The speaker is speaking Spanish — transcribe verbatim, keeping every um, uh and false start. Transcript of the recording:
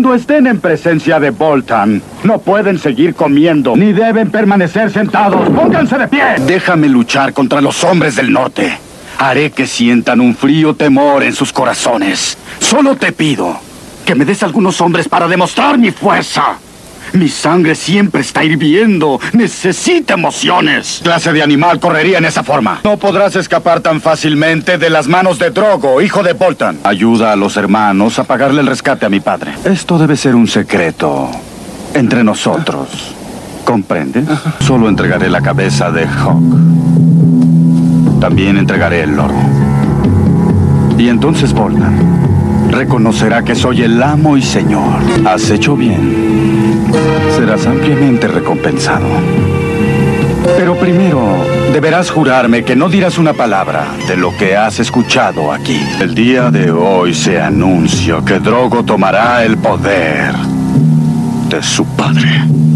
Cuando estén en presencia de Voltan, no pueden seguir comiendo, ni deben permanecer sentados. ¡Pónganse de pie! Déjame luchar contra los hombres del norte. Haré que sientan un frío temor en sus corazones. Solo te pido que me des algunos hombres para demostrar mi fuerza. Mi sangre siempre está hirviendo. Necesita emociones. ¿Qué clase de animal correría en esa forma? No podrás escapar tan fácilmente de las manos de Drogo, hijo de Voltan. Ayuda a los hermanos a pagarle el rescate a mi padre. Esto debe ser un secreto entre nosotros. ¿Comprendes? Solo entregaré la cabeza de Hawk. También entregaré el loro. Y entonces Voltan reconocerá que soy el amo y señor. Has hecho bien. Serás ampliamente recompensado. Pero primero, deberás jurarme que no dirás una palabra de lo que has escuchado aquí. El día de hoy se anuncia que Drogo tomará el poder de su padre.